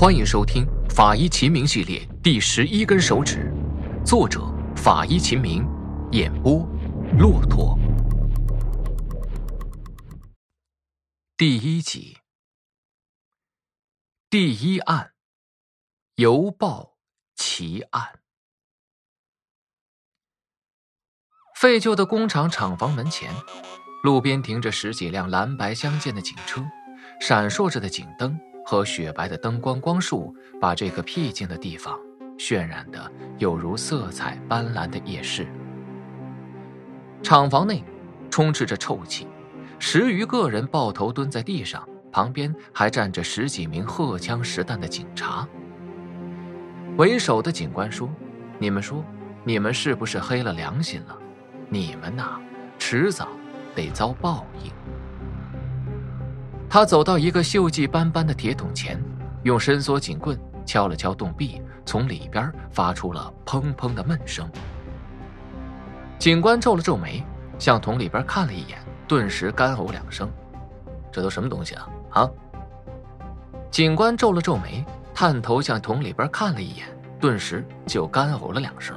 欢迎收听《法医秦明》系列第11根手指，作者法医秦明，演播骆驼。第1集，第一案，邮报奇案。废旧的工厂厂房门前，路边停着10几辆蓝白相间的警车，闪烁着的警灯和雪白的灯光光束把这个僻静的地方渲染得有如色彩斑斓的夜市。厂房内充斥着臭气，10余个人抱头蹲在地上，旁边还站着10几名荷枪实弹的警察。为首的警官说：“你们说，你们是不是黑了良心了？你们呐，迟早得遭报应。”他走到一个锈迹斑斑的铁桶前，用伸缩警棍敲了敲洞壁，从里边发出了砰砰的闷声。警官皱了皱眉，向桶里边看了一眼，顿时干呕2声：“这都什么东西啊？”警官皱了皱眉，探头向桶里边看了一眼，顿时就干呕了2声：“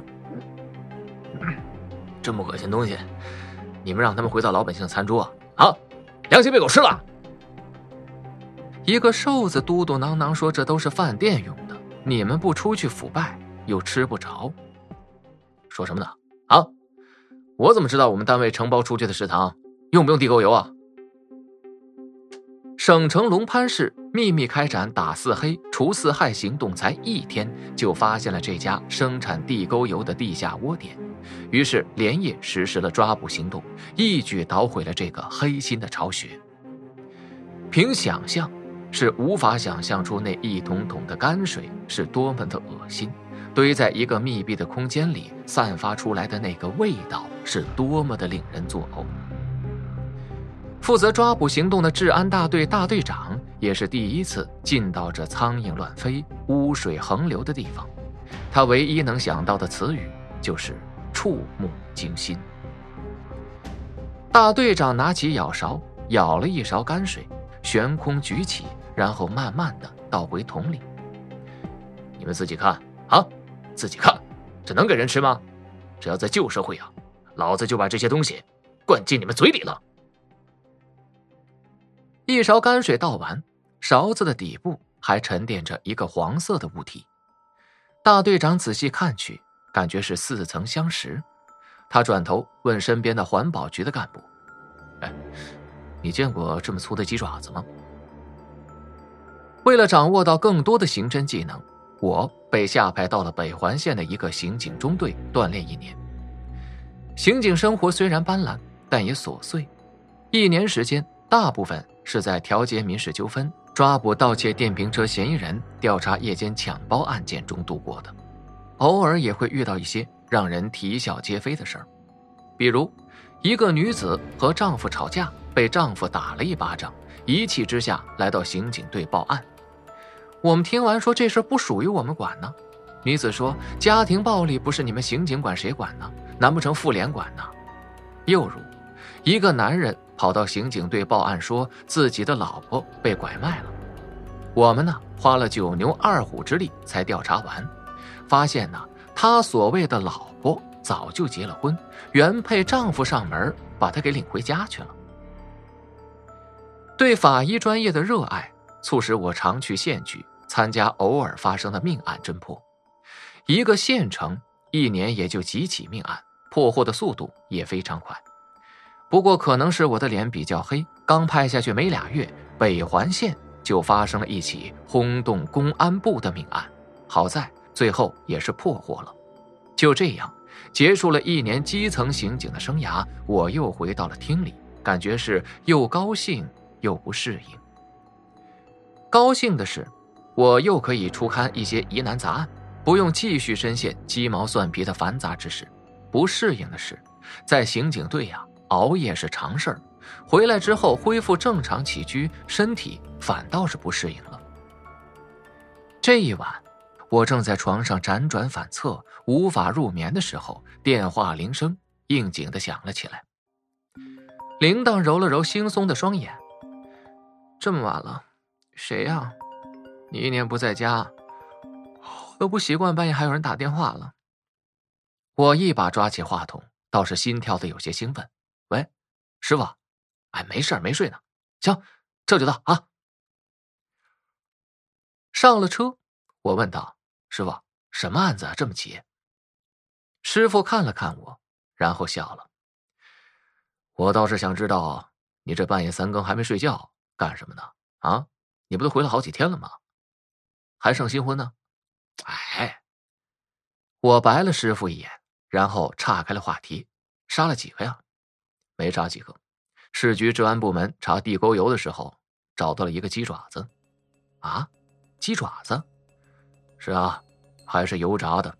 这么恶心东西，你们让他们回到老百姓的餐桌啊？良心被狗吃了！”一个瘦子嘟嘟囔囔说：“这都是饭店用的，你们不出去腐败，又吃不着。”说什么呢？我怎么知道我们单位承包出去的食堂用不用地沟油啊？省城龙潘市秘密开展打4黑除4害行动，才1天就发现了这家生产地沟油的地下窝点，于是连夜实施了抓捕行动，一举捣毁了这个黑心的巢穴。凭想象是无法想象出那一桶桶的泔水是多么的恶心，堆在一个密闭的空间里散发出来的那个味道是多么的令人作呕。负责抓捕行动的治安大队大队长也是第一次进到这苍蝇乱飞、污水横流的地方，他唯一能想到的词语就是触目惊心。大队长拿起舀勺，舀了一勺泔水，悬空举起，然后慢慢的倒回桶里。你们自己看自己看，这能给人吃吗？只要在旧社会老子就把这些东西灌进你们嘴里了。一勺泔水倒完，勺子的底部还沉淀着一个黄色的物体。大队长仔细看去，感觉是似曾相识。他转头问身边的环保局的干部：“你见过这么粗的鸡爪子吗？”为了掌握到更多的刑侦技能，我被下派到了北环县的一个刑警中队锻炼1年。刑警生活虽然斑斓，但也琐碎。1年时间，大部分是在调解民事纠纷、抓捕盗窃电瓶车嫌疑人、调查夜间抢包案件中度过的。偶尔也会遇到一些让人啼笑皆非的事儿，比如一个女子和丈夫吵架，被丈夫打了1巴掌，一气之下来到刑警队报案。我们听完说这事不属于我们管呢。女子说家庭暴力不是你们刑警管谁管呢？难不成妇联管呢？又如一个男人跑到刑警队报案，说自己的老婆被拐卖了。我们呢花了9牛2虎之力才调查完，发现呢他所谓的老婆早就结了婚，原配丈夫上门把她给领回家去了。对法医专业的热爱促使我常去县局参加偶尔发生的命案侦破。一个县城1年也就几起命案，破获的速度也非常快。不过可能是我的脸比较黑，刚派下去没2月，北环县就发生了一起轰动公安部的命案，好在最后也是破获了。就这样结束了1年基层刑警的生涯，我又回到了厅里，感觉是又高兴又不适应。高兴的是，我又可以出勘一些疑难杂案，不用继续深陷鸡毛蒜皮的繁杂之事。不适应的是，在刑警队熬夜是常事儿，回来之后恢复正常起居，身体反倒是不适应了。这一晚，我正在床上辗转反侧，无法入眠的时候，电话铃声应景地响了起来。铃铛揉了揉惺忪的双眼：“这么晚了，谁呀？” 你一年不在家，我都不习惯半夜还有人打电话了。我一把抓起话筒，倒是心跳的有些兴奋。喂，师傅，哎，没事没睡呢。行，这就到啊。上了车，我问道：“师傅，什么案子啊，这么急？”师傅看了看我，然后笑了。我倒是想知道，你这半夜3更还没睡觉，干什么呢？啊，你不都回来好几天了吗？还剩新婚呢？哎，我白了师傅一眼，然后岔开了话题。杀了几个呀？没杀几个。市局治安部门查地沟油的时候，找到了一个鸡爪子。啊？鸡爪子？是啊，还是油炸的。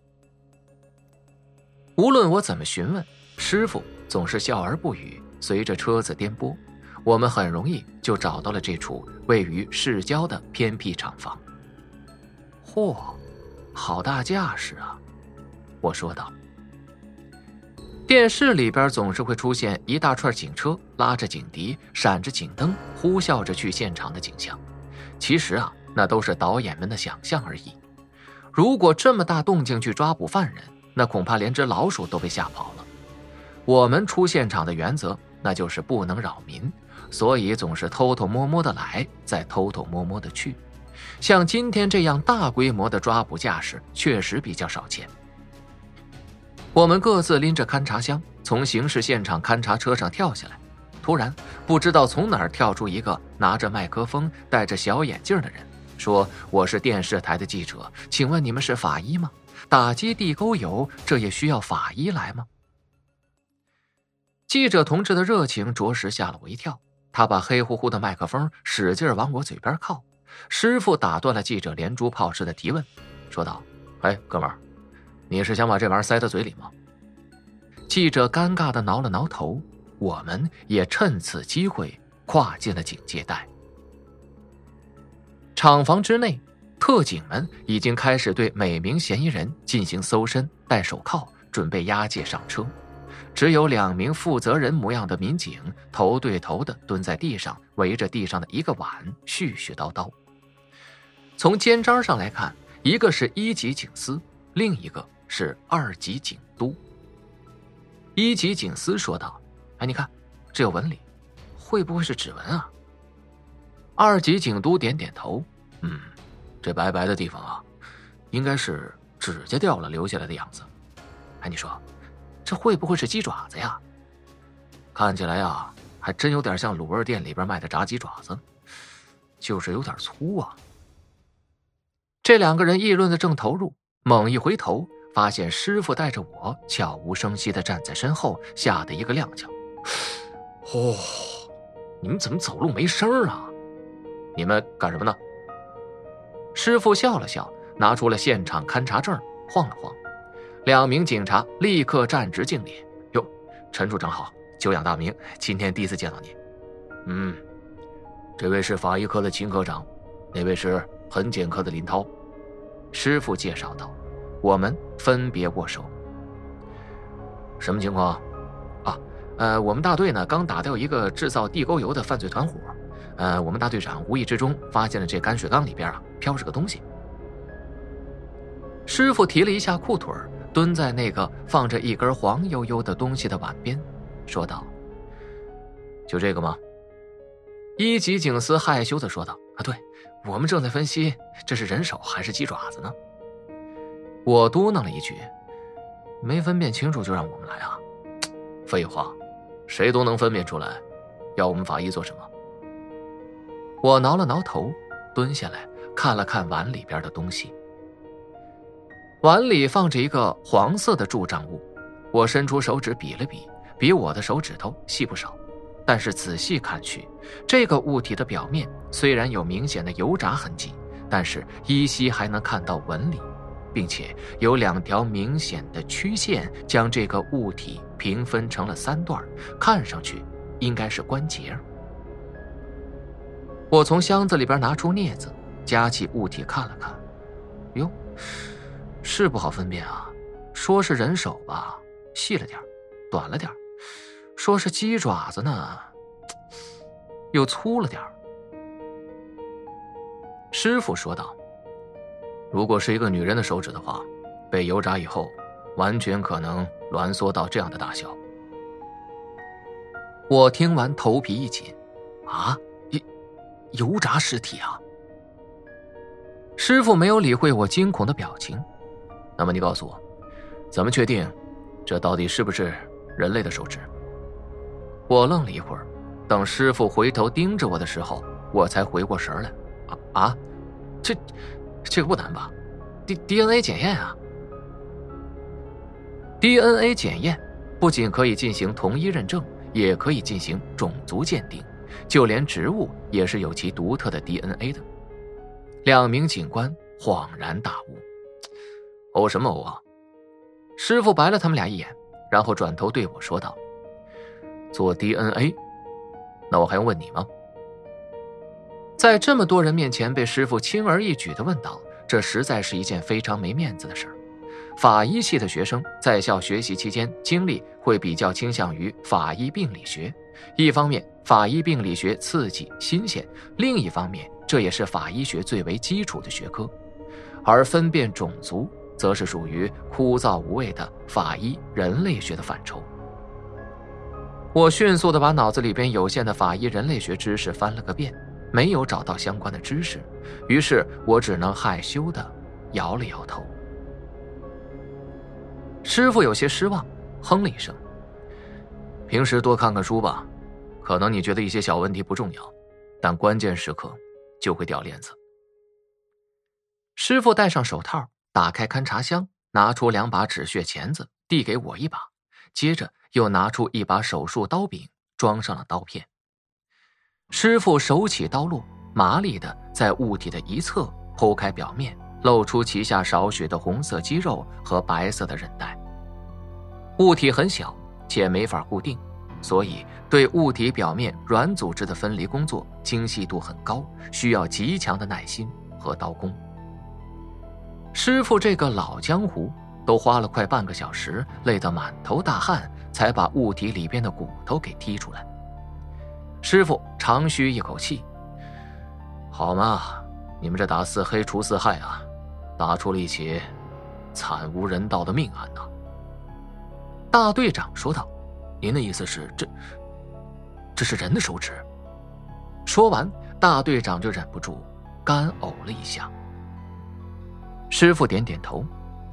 无论我怎么询问，师傅总是笑而不语。随着车子颠簸，我们很容易就找到了这处位于市郊的偏僻厂房。嚯，好大架势啊！我说道。电视里边总是会出现一大串警车拉着警笛，闪着警灯，呼啸着去现场的景象。其实啊，那都是导演们的想象而已。如果这么大动静去抓捕犯人，那恐怕连只老鼠都被吓跑了。我们出现场的原则，那就是不能扰民，所以总是偷偷摸摸的来，再偷偷摸摸的去。像今天这样大规模的抓捕架势，确实比较少见。我们各自拎着勘察箱，从刑事现场勘察车上跳下来。突然，不知道从哪儿跳出一个拿着麦克风、戴着小眼镜的人，说：“我是电视台的记者，请问你们是法医吗？打击地沟油，这也需要法医来吗？”记者同志的热情着实吓了我一跳，他把黑乎乎的麦克风使劲往我嘴边靠。师傅打断了记者连珠炮似的提问，说道：“哎，哥们儿，你是想把这玩意儿塞到嘴里吗？”记者尴尬地挠了挠头，我们也趁此机会跨进了警戒带。厂房之内，特警们已经开始对每名嫌疑人进行搜身，戴手铐，准备押解上车。只有2名负责人模样的民警头对头地蹲在地上，围着地上的一个碗絮絮叨叨。从肩章上来看，一个是1级警司，另一个是2级警督。1级警司说道：“哎，你看，这有纹理，会不会是指纹啊？”2级警督点点头：“这白白的地方啊，应该是指甲掉了留下来的样子。哎，你说，这会不会是鸡爪子呀？看起来啊，还真有点像卤味店里边卖的炸鸡爪子，就是有点粗啊。”这2个人议论的正投入，猛一回头，发现师傅带着我悄无声息地站在身后，吓得一个踉跄。哦，你们怎么走路没声啊？你们干什么呢？师傅笑了笑，拿出了现场勘察证，晃了晃。2名警察立刻站直敬礼：“哟，陈处长好，久仰大名，今天第一次见到你。”这位是法医科的秦科长，那位是痕检科的林涛。师傅介绍道。我们分别握手。什么情况啊？我们大队呢刚打掉一个制造地沟油的犯罪团伙。我们大队长无意之中发现了这泔水缸里边啊飘着个东西。师傅提了一下裤腿，蹲在那个放着一根黄油油的东西的碗边，说道：“就这个吗？”1级警司害羞地说道：“啊，对，我们正在分析这是人手还是鸡爪子呢。”我嘟囔了一句：“没分辨清楚就让我们来啊？”废话，谁都能分辨出来，要我们法医做什么？我挠了挠头，蹲下来看了看碗里边的东西。碗里放着一个黄色的柱状物，我伸出手指比了比，比我的手指头细不少。但是仔细看去，这个物体的表面虽然有明显的油炸痕迹，但是依稀还能看到纹理，并且有2条明显的曲线将这个物体平分成了3段，看上去应该是关节。我从箱子里边拿出镊子，夹起物体看了看，哟，是不好分辨啊。说是人手吧，细了点，短了点；说是鸡爪子呢，又粗了点。 师傅说道：“如果是一个女人的手指的话，被油炸以后，完全可能挛缩到这样的大小。”我听完头皮一紧，啊，油炸尸体啊！师傅没有理会我惊恐的表情。那么你告诉我，怎么确定这到底是不是人类的手指？我愣了一会儿，等师傅回头盯着我的时候，我才回过神来。这个不难吧？DNA 检验啊。DNA 检验不仅可以进行同一认证，也可以进行种族鉴定，就连植物也是有其独特的 DNA 的。两名警官恍然大悟。哦什么哦啊？师傅白了他们俩一眼，然后转头对我说道：“做 DNA， 那我还用问你吗？”在这么多人面前被师傅轻而易举地问到，这实在是一件非常没面子的事儿。法医系的学生在校学习期间，精力会比较倾向于法医病理学。一方面，法医病理学刺激新鲜；另一方面，这也是法医学最为基础的学科。而分辨种族，则是属于枯燥无味的法医人类学的范畴。我迅速地把脑子里边有限的法医人类学知识翻了个遍，没有找到相关的知识，于是我只能害羞地摇了摇头。师傅有些失望，哼了一声：“平时多看看书吧，可能你觉得一些小问题不重要，但关键时刻就会掉链子。”师傅戴上手套，打开勘察箱，拿出2把止血钳子，递给我一把，接着又拿出一把手术刀柄，装上了刀片。师傅手起刀落，麻利地在物体的一侧剖开表面，露出其下少许的红色肌肉和白色的韧带。物体很小且没法固定，所以对物体表面软组织的分离工作精细度很高，需要极强的耐心和刀工。师傅这个老江湖都花了快半个小时，累得满头大汗，才把物体里边的骨头给剔出来。师傅长吁一口气：“好嘛，你们这打4黑除4害啊，打出了一起惨无人道的命案呐。”大队长说道：“您的意思是这是人的手指？”说完，大队长就忍不住干呕了一下。师傅点点头：“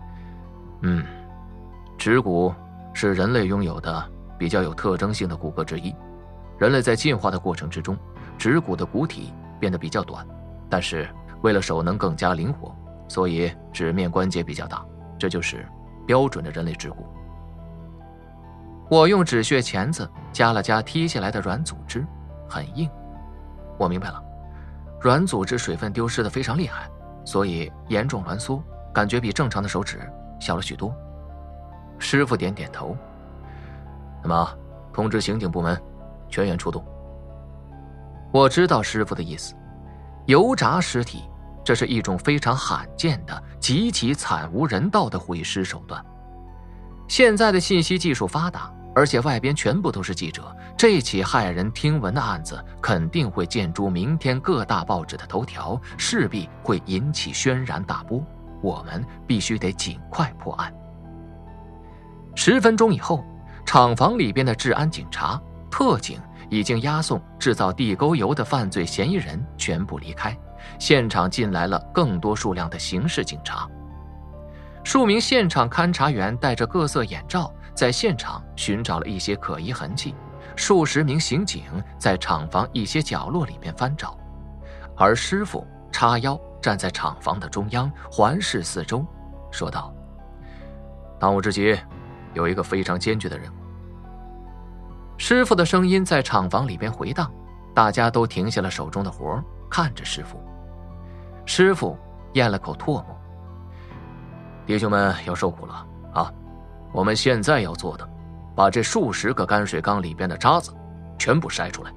指骨是人类拥有的比较有特征性的骨骼之一。人类在进化的过程之中，指骨的骨体变得比较短，但是为了手能更加灵活，所以指面关节比较大，这就是标准的人类指骨。”我用止血钳子夹了夹剔下来的软组织，很硬。我明白了，软组织水分丢失的非常厉害，所以严重挛缩，感觉比正常的手指小了许多。师傅点点头：“那么通知刑警部门全员出动。”我知道师傅的意思，油炸尸体，这是一种非常罕见的极其惨无人道的毁尸手段。现在的信息技术发达，而且外边全部都是记者，这起骇人听闻的案子肯定会见诸明天各大报纸的头条，势必会引起轩然大波。我们必须得尽快破案。10分钟以后，厂房里边的治安警察、特警已经押送制造地沟油的犯罪嫌疑人全部离开，现场进来了更多数量的刑事警察。数名现场勘查员戴着各色眼罩，在现场寻找了一些可疑痕迹，数十名刑警在厂房一些角落里边翻找，而师傅叉腰站在厂房的中央，环视四周，说道：“当务之急，有一个非常艰巨的任务。”师傅的声音在厂房里边回荡，大家都停下了手中的活，看着师傅。师傅咽了口唾沫：“弟兄们要受苦了啊！我们现在要做的，把这数十个泔水缸里边的渣子全部筛出来。”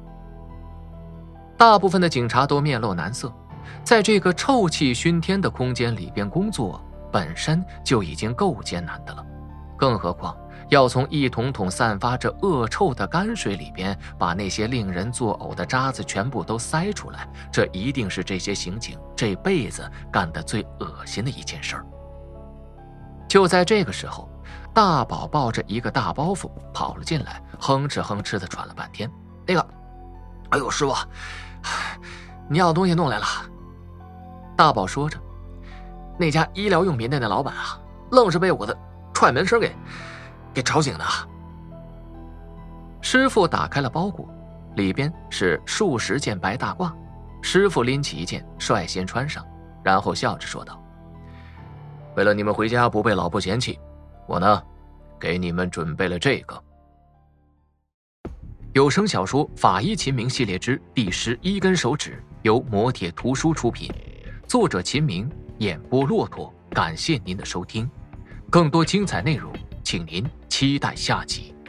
大部分的警察都面露难色，在这个臭气熏天的空间里边工作，本身就已经够艰难的了，更何况要从一桶桶散发着恶臭的泔水里边把那些令人作呕的渣子全部都塞出来，这一定是这些刑警这辈子干的最恶心的一件事儿。就在这个时候，大宝抱着一个大包袱跑了进来，哼哧哼哧的喘了半天。哎呦，师傅，你要的东西弄来了。大宝说着，那家医疗用品店的老板啊，愣是被我的踹门声给吵醒的。师傅打开了包裹，里边是数十件白大褂。师傅拎起一件率先穿上，然后笑着说道：为了你们回家不被老婆嫌弃，我呢给你们准备了这个。有声小说《法医秦明》系列之第11根手指由磨铁图书出品，作者秦明，演播骆驼。感谢您的收听，更多精彩内容请您期待下集。